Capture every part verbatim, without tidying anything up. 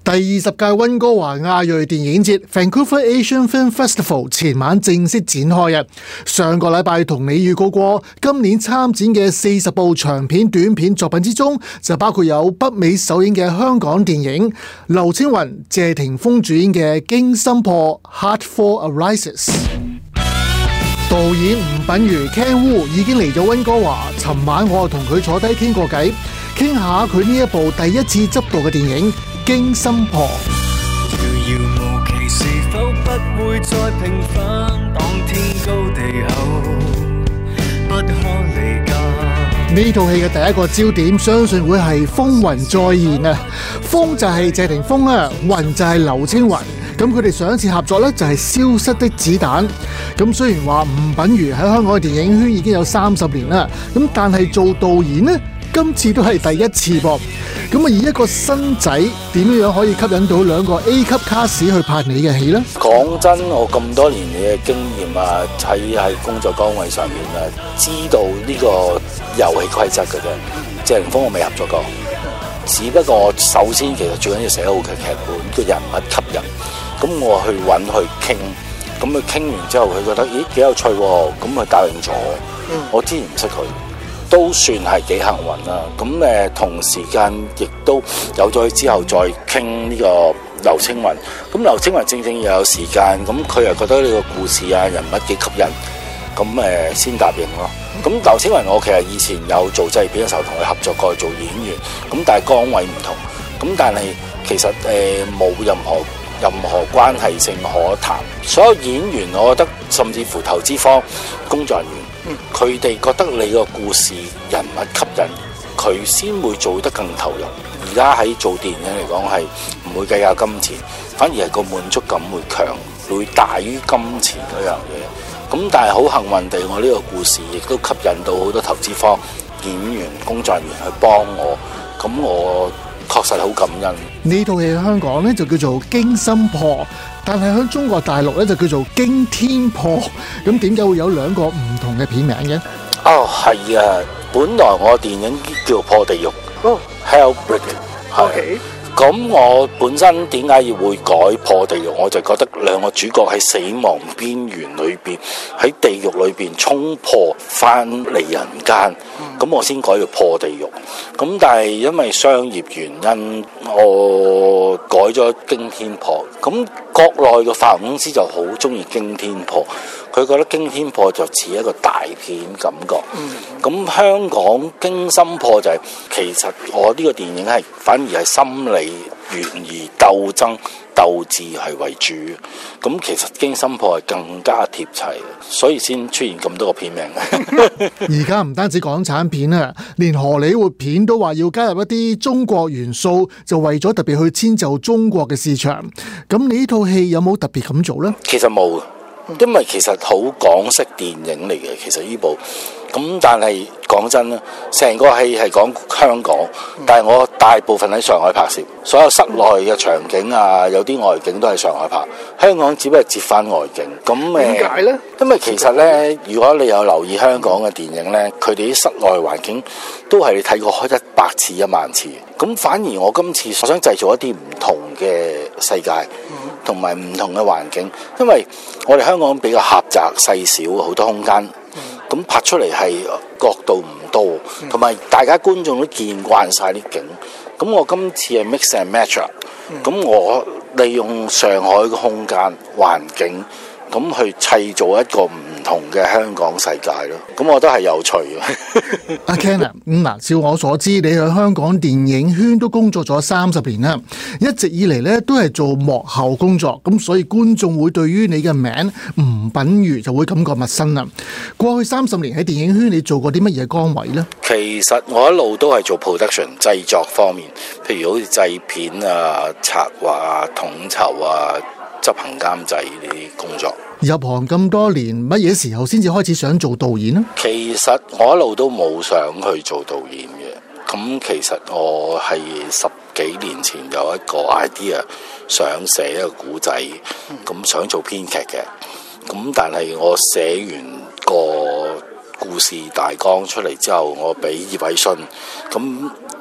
第二十屆温哥華亞裔電影節 Vancouver Asian Film Festival 前晚正式展開啊！上個禮拜同你預告過，今年參展嘅四十部長片短片作品之中，就包括有北美首映嘅香港電影，劉青雲、謝霆鋒主演嘅《驚心破》Heart Arises。導演吳品如 Ken Wu 已經嚟咗温哥華，尋晚我同佢坐低傾過偈，傾下佢呢一部第一次執導嘅電影《驚心破》。 遙遙無期是否不會再平凡，當天高地厚，不可離家。 呢套戲嘅第一個焦點，相信會係風雲再現啊！風就係謝霆鋒啊，雲就係劉青雲。咁佢哋上一次合作呢，就係《消失的子彈》。咁雖然話吳品如喺香港嘅電影圈已經有三十年啦，咁但係做導演呢，今次都係第一次噃。咁啊，以一個新仔點樣可以吸引到兩個 A 級卡士去拍你嘅戲呢？ 講真，我咁多年嘅經驗啊，喺喺工作崗位上面啊，知道呢個遊戲規則嘅啫。謝霆鋒我未合作過，只不過我首先其實最緊要寫好嘅劇本，個人物吸引。咁我去揾佢傾，咁佢傾完之後，佢覺得咦幾有趣喎，咁佢答應咗。我之前唔識佢，都算係幾幸運啦。咁誒同時間亦都有咗佢之後再傾呢個劉青雲。咁劉青雲正正又有時間，咁佢又覺得呢個故事啊人物幾吸引，咁誒先答應咯。咁劉青雲我其實以前有做製片嘅時候同佢合作過做演員，咁但係崗位唔同，咁但係其實誒冇、呃、任何。任何關係性可談，所有演員我覺得甚至乎投資方、工作人員，佢哋、嗯、覺得你個故事人物吸引，佢先會做得更投入。而家喺做電影嚟講係唔會計較金錢，反而係個滿足感會強，會大於金錢嗰樣嘢。咁但係好幸運地，我呢個故事亦都吸引到好多投資方、演員、工作人員去幫我，咁我確實好感恩。 呢套戲喺香港咧就叫做《驚心破》，但係喺中國大陸咧就叫做《驚天破》。咁點解會有兩個唔同嘅片名嘅？ 哦，係啊，本來我電影叫《破地獄》，哦 ，Hellbreak， 係。咁我本身點解要會改破地獄？我就覺得兩個主角喺死亡邊緣裏邊，喺地獄裏邊衝破翻嚟人間，咁、嗯、我先改叫破地獄。咁但係因為商業原因，我改咗驚天破。咁國內嘅發行公司就好中意驚天破，佢覺得驚天破就似一個大片感覺。咁、嗯、香港驚心破就係、是、其實我呢個電影係反而係心理懸疑鬥爭鬥智係為主，咁其實驚心破係更加貼齊，所以先出現咁多個片名。 而家唔單止港產片啊，連荷里活片都話要加入一啲中國元素，就為咗特別去遷就中國嘅市場。咁你呢套戲有冇特別咁做呢？ 其實冇，因為其實好港式電影嚟嘅，其實呢部。咁但係講真啦，成個戲係講香港，但係我大部分喺上海拍攝，所有室內嘅場景啊，有啲外景都喺上海拍，香港只不過接翻外景。咁誒點解呢？因為其實呢，如果你有留意香港嘅電影呢，佢哋啲室內環境都係你睇過一百次一萬次。咁反而我今次我想製造一啲唔同嘅世界，同埋唔同嘅環境，因為我哋香港比較狹窄細小，好多空間。咁拍出嚟係角度唔多，同埋大家觀眾都見慣晒啲景。咁我今次係 mix and match，咁我利用上海嘅空間環境，咁去砌造一個唔同嘅香港世界咯。咁我覺得係有趣嘅。 阿 Ken 啊，咁嗱，照我所知，你喺香港電影圈都工作咗三十年啦，一直以嚟咧都係做幕後工作，咁所以觀眾會對於你嘅名吳品如就會感覺陌生啦。過去三十年喺電影圈，你做過啲乜嘢崗位呢？ 其實我一路都係做 production 製作方面，譬如好似製片啊、策劃啊、統籌啊、執行監製呢啲工作。 入行咁多年，乜嘢時候先至開始想做導演呢？ 其實我一路都冇想去做導演嘅。咁其實我係十幾年前有一個 idea 想寫一個故仔，咁想做編劇嘅。咁但係我寫完個故事大綱出嚟之後，我俾葉偉信，咁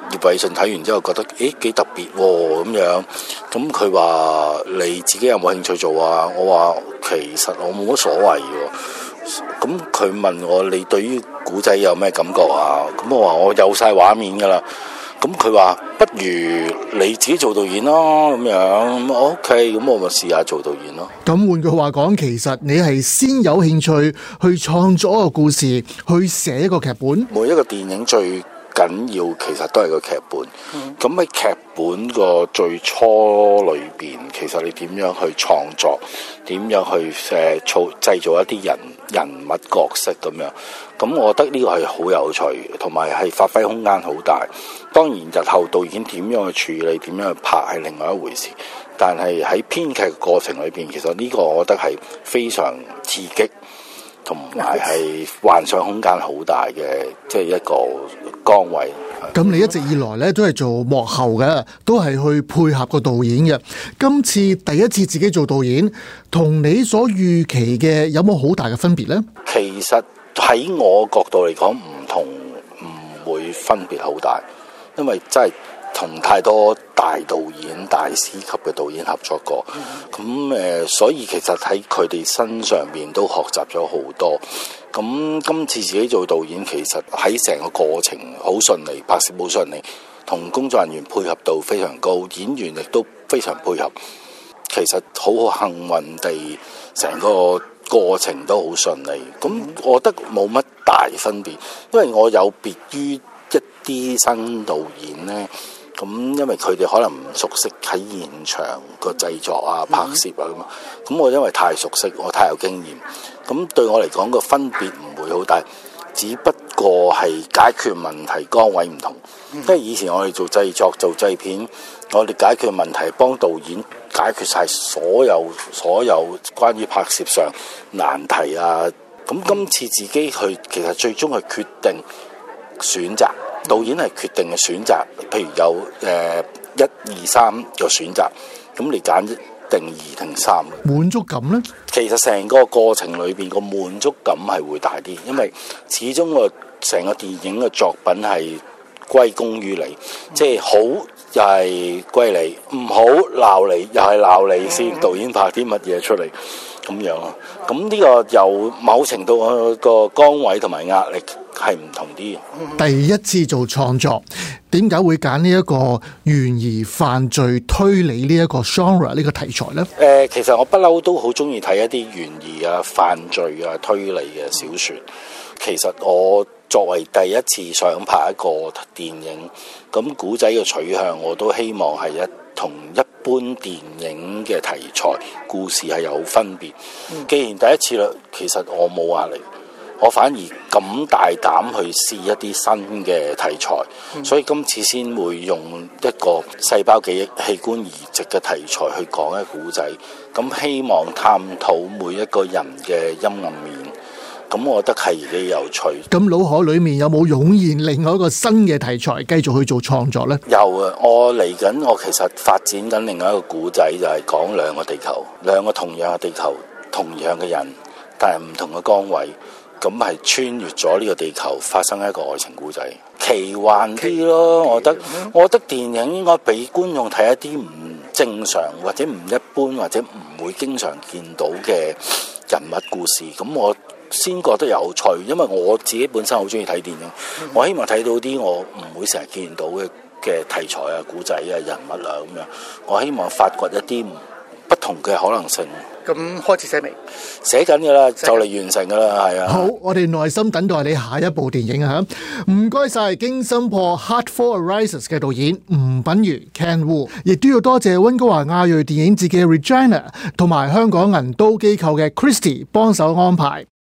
葉偉信睇完之後覺得，誒幾特別喎咁樣。咁佢話你自己有冇興趣做啊？我話其實我冇乜所謂喎。咁佢問我你對於古仔有咩感覺啊？咁我話我有晒畫面㗎啦。咁佢話不如你自己做導演咯，咁樣咁 OK，咁我咪試下做導演咯。 咁換句話講，其實你係先有興趣去創作一個故事，去寫一個劇本。 每一個電影最緊要其實都係個劇本。咁喺、嗯、劇本個最初裏邊，其實你點樣去創作，點樣去誒造製造一啲人人物角色咁樣。咁我覺得呢個係好有趣，同埋係發揮空間好大。當然日後導演點樣去處理，點樣去拍係另外一回事。但係喺編劇嘅過程裏邊，其實呢個我覺得係非常刺激，同埋係幻想空間好大嘅，即係一個崗位。 咁你一直以來咧都係做幕後嘅，都係去配合個導演嘅。今次第一次自己做導演，同你所預期嘅有冇好大嘅分別呢？ 其實喺我角度嚟講，唔同唔會分別好大，因為真係同太多大導演、大師級嘅導演合作過，咁誒、呃，所以其實喺佢哋身上邊都學習咗好多。咁今次自己做導演，其實喺成個過程好順利，拍攝好順利，同工作人員配合度非常高，演員亦都非常配合。其實好好幸運地，成個過程都好順利。咁我覺得冇乜大分別，因為我有別於一啲新導演呢。咁因為佢哋可能唔熟悉喺現場個製作啊、拍攝啊咁，咁我因為太熟悉，我太有經驗，咁對我嚟講個分別唔會好大，只不過係解決問題崗位唔同。因為以前我哋做製作、做製片，我哋解決問題幫導演解決晒所有所有關於拍攝上難題啊。咁今次自己去，其實最終係決定選擇。導演係決定嘅選擇，譬如有誒一二三個選擇，咁你揀定二定三。 滿足感呢？ 其實成個過程裏邊個滿足感係會大啲，因為始終個成個電影嘅作品係歸功於你，即係好又係歸你，唔好鬧你又係鬧你先。導演拍啲乜嘢出嚟咁樣咯？咁呢個有某程度個崗位同埋壓力係唔同啲。 第一次做創作，點解會揀呢一個懸疑犯罪推理呢一個 genre 呢個題材呢？ 誒、呃，其實我不嬲都好中意睇一啲懸疑啊、犯罪啊、推理嘅小說。其實我作為第一次想拍一個電影，咁古仔嘅取向我都希望係一同一般電影嘅題材故事係有分別。既然第一次啦，其實我冇壓力，我反而敢大膽去試一啲新嘅題材，所以今次先會用一個細胞記憶器官移植嘅題材去講一個古仔，咁希望探討每一個人嘅陰暗面。咁我覺得係幾有趣。 咁腦海裏面有冇湧現另外一個新嘅題材，繼續去做創作呢？ 有啊，我嚟緊，我其實發展緊另外一個故仔，就係講兩個地球，兩個同樣嘅地球，同樣嘅人，但係唔同嘅崗位，咁係穿越咗呢個地球，發生一個愛情故仔，奇幻啲咯。我覺得，我覺得電影應該俾觀眾睇一啲唔正常或者唔一般或者唔會經常見到嘅人物故事。咁我先覺得有趣，因為我自己本身好中意睇電影，嗯、我希望睇到啲我唔會成日見到嘅嘅題材啊、古仔啊、人物啊咁樣。我希望發掘一啲不同嘅可能性。 咁開始寫未？ 寫緊㗎啦，就嚟完成㗎啦，係啊。 好，我哋耐心等待你下一部電影啊！唔該晒，驚心破 Heart for Arises 嘅導演吳品如 Ken Wu， 亦都要多謝溫哥華亞裔電影節嘅 Regina 同埋香港銀都機構嘅 Christy 幫手安排。